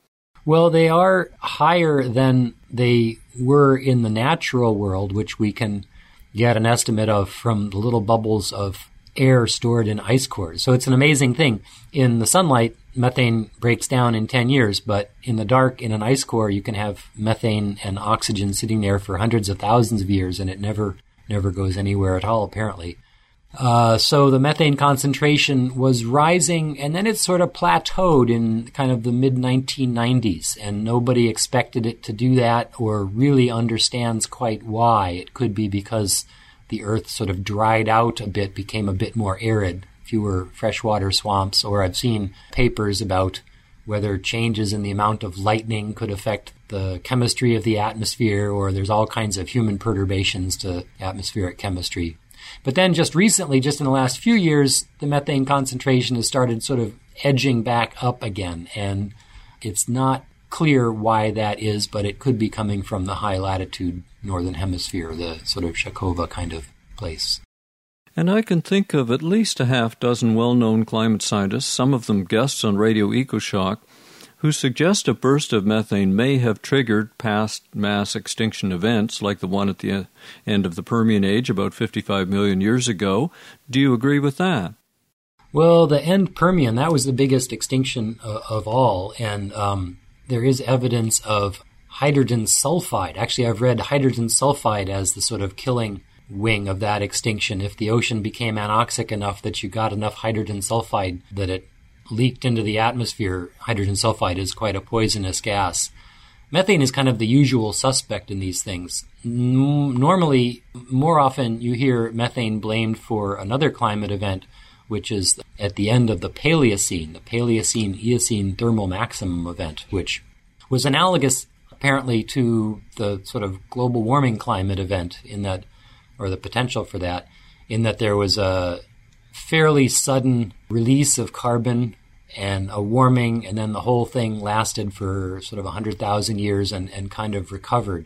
Well, they are higher than they were in the natural world, which we can get an estimate of from the little bubbles of air stored in ice cores. So it's an amazing thing. In the sunlight, methane breaks down in ten years, but in the dark, in an ice core, you can have methane and oxygen sitting there for hundreds of thousands of years, and it never, never goes anywhere at all, apparently. Uh, so the methane concentration was rising, and then it sort of plateaued in kind of the mid nineteen nineties, and nobody expected it to do that or really understands quite why. It could be because the Earth sort of dried out a bit, became a bit more arid, fewer freshwater swamps, or I've seen papers about whether changes in the amount of lightning could affect the chemistry of the atmosphere, or there's all kinds of human perturbations to atmospheric chemistry. But then just recently, just in the last few years, the methane concentration has started sort of edging back up again. And it's not clear why that is, but it could be coming from the high latitude northern hemisphere, the sort of Shakova kind of place. And I can think of at least a half dozen well-known climate scientists, some of them guests on Radio EcoShock, who suggest a burst of methane may have triggered past mass extinction events like the one at the end of the Permian Age about fifty-five million years ago. Do you agree with that? Well, the end Permian, that was the biggest extinction uh, of all, and um, there is evidence of hydrogen sulfide. Actually, I've read hydrogen sulfide as the sort of killing wing of that extinction. If the ocean became anoxic enough that you got enough hydrogen sulfide that it leaked into the atmosphere, hydrogen sulfide is quite a poisonous gas. Methane is kind of the usual suspect in these things. N- normally, more often you hear methane blamed for another climate event, which is at the end of the Paleocene, the Paleocene-Eocene thermal maximum event, which was analogous apparently to the sort of global warming climate event in that, or the potential for that, in that there was a fairly sudden release of carbon and a warming, and then the whole thing lasted for sort of one hundred thousand years and, and kind of recovered.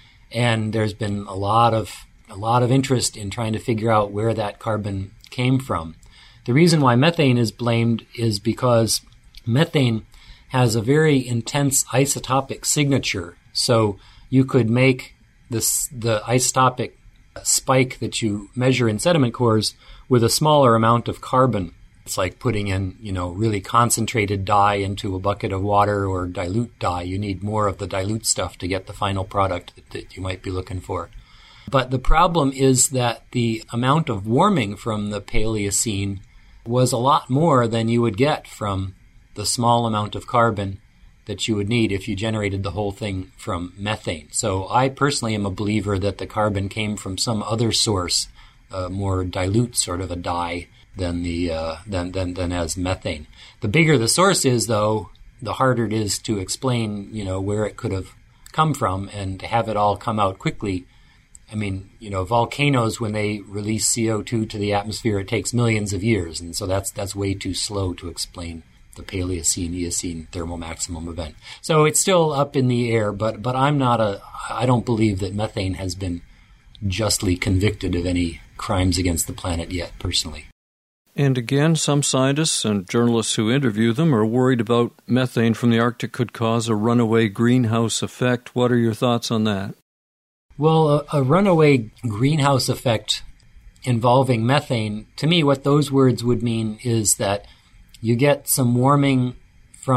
And there's been a lot of a lot of interest in trying to figure out where that carbon came from. The reason why methane is blamed is because methane has a very intense isotopic signature. So you could make this the isotopic spike that you measure in sediment cores with a smaller amount of carbon. It's like putting in, you know, really concentrated dye into a bucket of water or dilute dye. You need more of the dilute stuff to get the final product that, that you might be looking for. But the problem is that the amount of warming from the Paleocene was a lot more than you would get from the small amount of carbon that you would need if you generated the whole thing from methane. So I personally am a believer that the carbon came from some other source, a more dilute sort of a dye than the uh, than, than than as methane. The bigger the source is, though, the harder it is to explain, you know, where it could have come from and to have it all come out quickly. I mean, you know, volcanoes, when they release C O two to the atmosphere, it takes millions of years, and so that's that's way too slow to explain the Paleocene-Eocene thermal maximum event. So it's still up in the air, but but I'm not a I don't believe that methane has been justly convicted of any crimes against the planet yet, personally. And again, some scientists and journalists who interview them are worried about methane from the Arctic could cause a runaway greenhouse effect. What are your thoughts on that? Well, a, a runaway greenhouse effect involving methane, to me, what those words would mean is that you get some warming from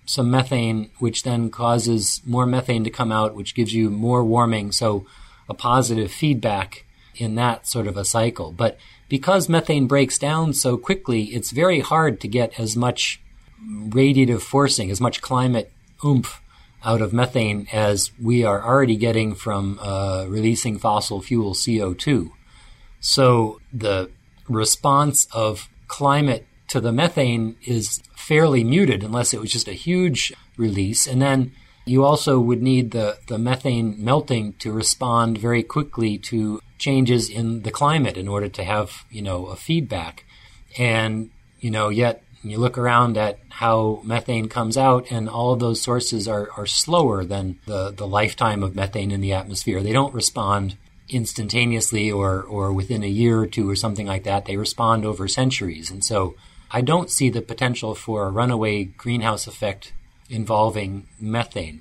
some methane, which then causes more methane to come out, which gives you more warming. So a positive feedback in that sort of a cycle. But because methane breaks down so quickly, it's very hard to get as much radiative forcing, as much climate oomph out of methane as we are already getting from uh, releasing fossil fuel C O two. So the response of climate to the methane is fairly muted unless it was just a huge release. And then you also would need the, the methane melting to respond very quickly to changes in the climate in order to have, you know, a feedback. And, you know, yet you look around at how methane comes out, and all of those sources are, are slower than the, the lifetime of methane in the atmosphere. They don't respond instantaneously or, or within a year or two or something like that. They respond over centuries. And so I don't see the potential for a runaway greenhouse effect involving methane.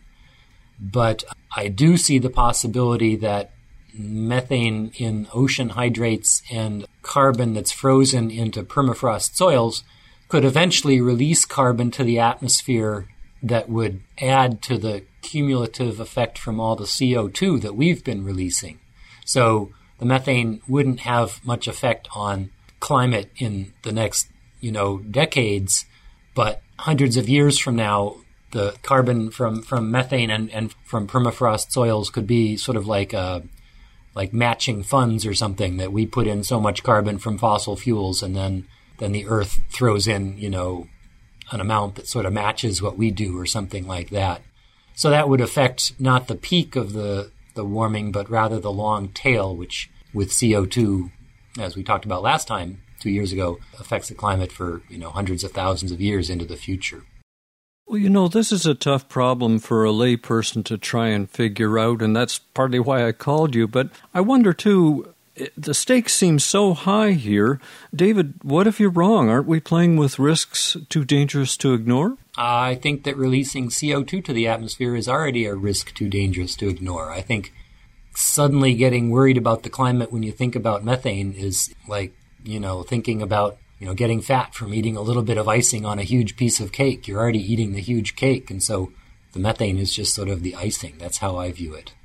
But I do see the possibility that methane in ocean hydrates and carbon that's frozen into permafrost soils could eventually release carbon to the atmosphere that would add to the cumulative effect from all the C O two that we've been releasing. So the methane wouldn't have much effect on climate in the next, you know, decades, but hundreds of years from now, the carbon from, from methane and, and from permafrost soils could be sort of like a, like matching funds or something, that we put in so much carbon from fossil fuels, and then, then the Earth throws in, you know, an amount that sort of matches what we do or something like that. So that would affect not the peak of the, the warming, but rather the long tail, which with C O two, as we talked about last time, two years ago, affects the climate for, you know, hundreds of thousands of years into the future. Well, you know, this is a tough problem for a lay person to try and figure out, and that's partly why I called you. But I wonder, too, the stakes seem so high here. David, what if you're wrong? Aren't we playing with risks too dangerous to ignore? I think that releasing C O two to the atmosphere is already a risk too dangerous to ignore. I think suddenly getting worried about the climate when you think about methane is like, you know, thinking about, you know, getting fat from eating a little bit of icing on a huge piece of cake. You're already eating the huge cake, and so the methane is just sort of the icing. That's how I view it.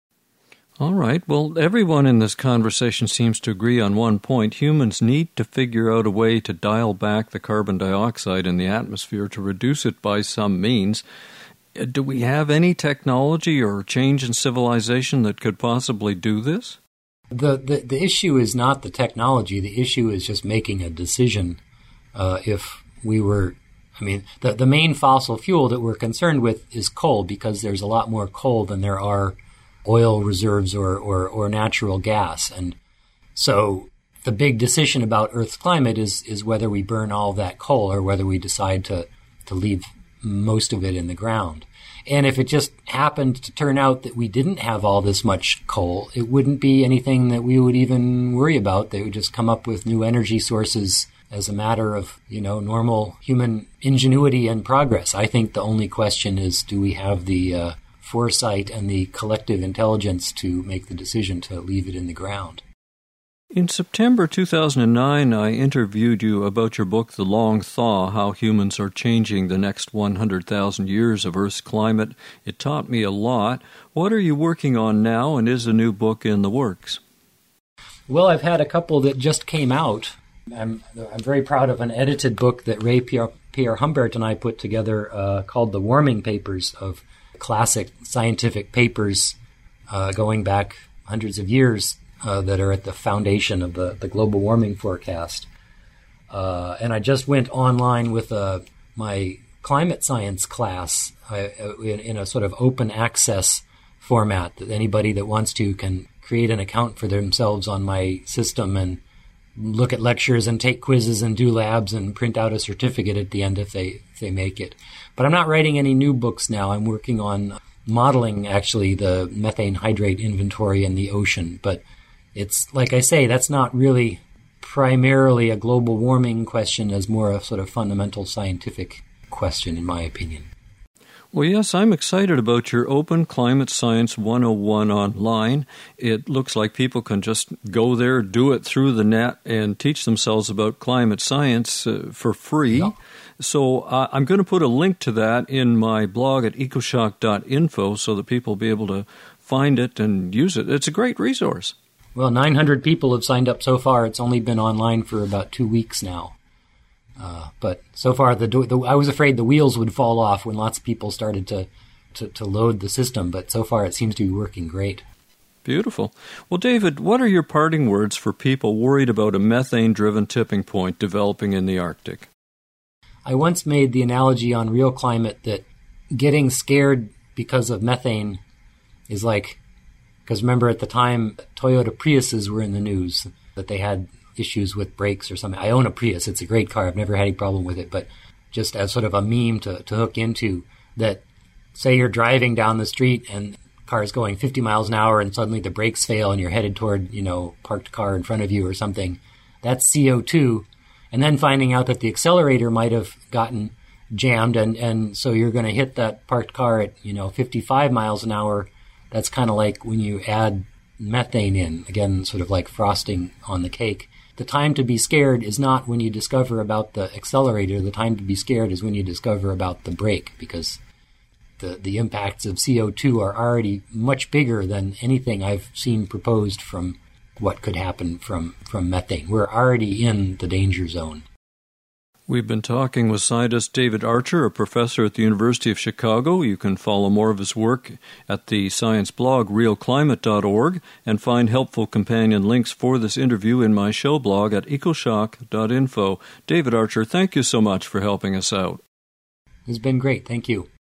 All right. Well, everyone in this conversation seems to agree on one point. Humans need to figure out a way to dial back the carbon dioxide in the atmosphere to reduce it by some means. Do we have any technology or change in civilization that could possibly do this? The, the the issue is not the technology. The issue is just making a decision. Uh, if we were, I mean, the, the main fossil fuel that we're concerned with is coal, because there's a lot more coal than there are oil reserves or, or, or natural gas. And so the big decision about Earth's climate is, is whether we burn all that coal or whether we decide to, to leave most of it in the ground. And if it just happened to turn out that we didn't have all this much coal, it wouldn't be anything that we would even worry about. They would just come up with new energy sources as a matter of, you know, normal human ingenuity and progress. I think the only question is, do we have the uh, foresight and the collective intelligence to make the decision to leave it in the ground? In September two thousand nine, I interviewed you about your book, The Long Thaw, How Humans Are Changing the Next one hundred thousand Years of Earth's Climate. It taught me a lot. What are you working on now, and is a new book in the works? Well, I've had a couple that just came out. I'm, I'm very proud of an edited book that Ray Pierre, Pierre Humbert and I put together uh, called The Warming Papers, of classic scientific papers uh, going back hundreds of years Uh, that are at the foundation of the, the global warming forecast. Uh, and I just went online with uh, my climate science class uh, in, in a sort of open access format that anybody that wants to can create an account for themselves on my system and look at lectures and take quizzes and do labs and print out a certificate at the end if they, if they make it. But I'm not writing any new books now. I'm working on modeling, actually, the methane hydrate inventory in the ocean. But it's, like I say, that's not really primarily a global warming question, as more a sort of fundamental scientific question, in my opinion. Well, yes, I'm excited about your Open Climate Science one oh one online. It looks like people can just go there, do it through the net, and teach themselves about climate science uh, for free. Yeah. So uh, I'm going to put a link to that in my blog at ecoshock dot info so that people will be able to find it and use it. It's a great resource. Well, nine hundred people have signed up so far. It's only been online for about two weeks now. Uh, but so far, the, the I was afraid the wheels would fall off when lots of people started to, to, to load the system. But so far, it seems to be working great. Beautiful. Well, David, what are your parting words for people worried about a methane-driven tipping point developing in the Arctic? I once made the analogy on Real Climate that getting scared because of methane is like, because remember at the time, Toyota Priuses were in the news, that they had issues with brakes or something. I own a Prius. It's a great car. I've never had any problem with it. But just as sort of a meme to, to hook into, that say you're driving down the street and car is going fifty miles an hour and suddenly the brakes fail and you're headed toward, you know, parked car in front of you or something. That's C O two. And then finding out that the accelerator might have gotten jammed and, and so you're going to hit that parked car at, you know, fifty-five miles an hour. That's kind of like when you add methane in, again, sort of like frosting on the cake. The time to be scared is not when you discover about the accelerator. The time to be scared is when you discover about the brake, because the, the impacts of C O two are already much bigger than anything I've seen proposed from what could happen from, from methane. We're already in the danger zone. We've been talking with scientist David Archer, a professor at the University of Chicago. You can follow more of his work at the science blog real climate dot org and find helpful companion links for this interview in my show blog at ecoshock dot info. David Archer, thank you so much for helping us out. It's been great. Thank you.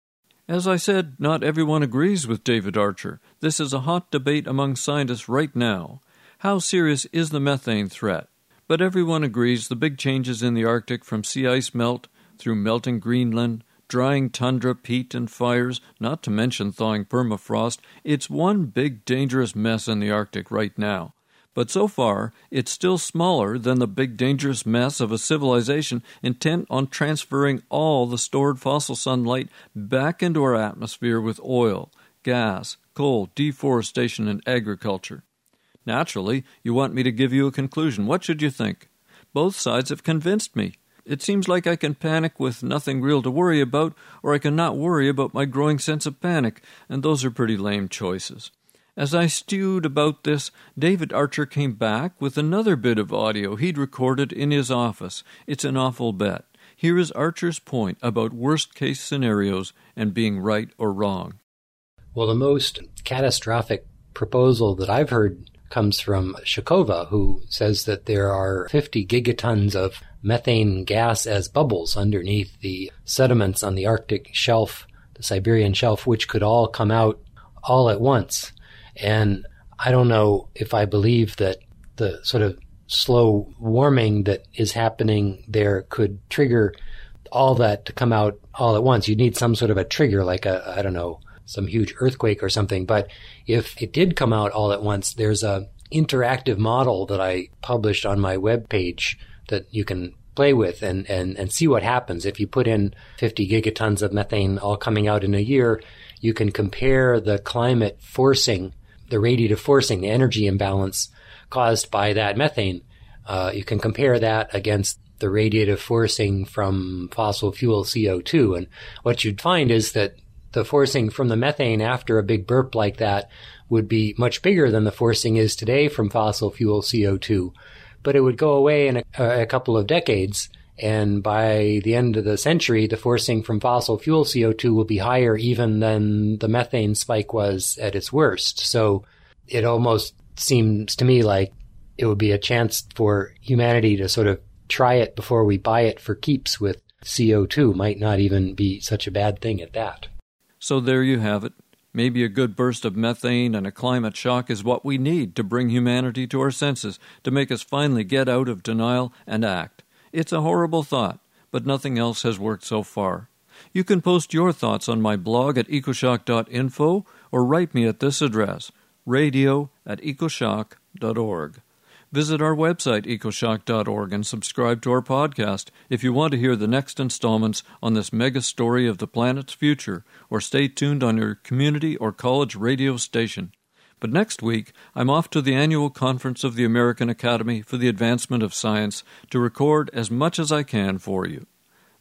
As I said, not everyone agrees with David Archer. This is a hot debate among scientists right now. How serious is the methane threat? But everyone agrees the big changes in the Arctic, from sea ice melt through melting Greenland, drying tundra, peat and fires, not to mention thawing permafrost, it's one big dangerous mess in the Arctic right now. But so far, it's still smaller than the big dangerous mess of a civilization intent on transferring all the stored fossil sunlight back into our atmosphere with oil, gas, coal, deforestation, and agriculture. Naturally, you want me to give you a conclusion. What should you think? Both sides have convinced me. It seems like I can panic with nothing real to worry about, or I can not worry about my growing sense of panic, and those are pretty lame choices. As I stewed about this, David Archer came back with another bit of audio he'd recorded in his office. It's an awful bet. Here is Archer's point about worst-case scenarios and being right or wrong. Well, the most catastrophic proposal that I've heard comes from Shakova, who says that there are fifty gigatons of methane gas as bubbles underneath the sediments on the Arctic shelf, the Siberian shelf, which could all come out all at once. And I don't know if I believe that the sort of slow warming that is happening there could trigger all that to come out all at once. You need some sort of a trigger, like a, I don't know, some huge earthquake or something. But if it did come out all at once, there's a interactive model that I published on my webpage that you can play with and, and, and see what happens. If you put in fifty gigatons of methane all coming out in a year, you can compare the climate forcing, the radiative forcing, the energy imbalance caused by that methane. Uh, you can compare that against the radiative forcing from fossil fuel C O two. And what you'd find is that the forcing from the methane after a big burp like that would be much bigger than the forcing is today from fossil fuel C O two. But it would go away in a, a couple of decades, and by the end of the century, the forcing from fossil fuel C O two will be higher even than the methane spike was at its worst. So it almost seems to me like it would be a chance for humanity to sort of try it before we buy it for keeps with C O two. Might not even be such a bad thing at that. So there you have it. Maybe a good burst of methane and a climate shock is what we need to bring humanity to our senses, to make us finally get out of denial and act. It's a horrible thought, but nothing else has worked so far. You can post your thoughts on my blog at ecoshock dot info or write me at this address, radio at ecoshock dot org. Visit our website, ecoshock dot org, and subscribe to our podcast if you want to hear the next installments on this mega story of the planet's future, or stay tuned on your community or college radio station. But next week, I'm off to the annual conference of the American Academy for the Advancement of Science to record as much as I can for you.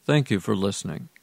Thank you for listening.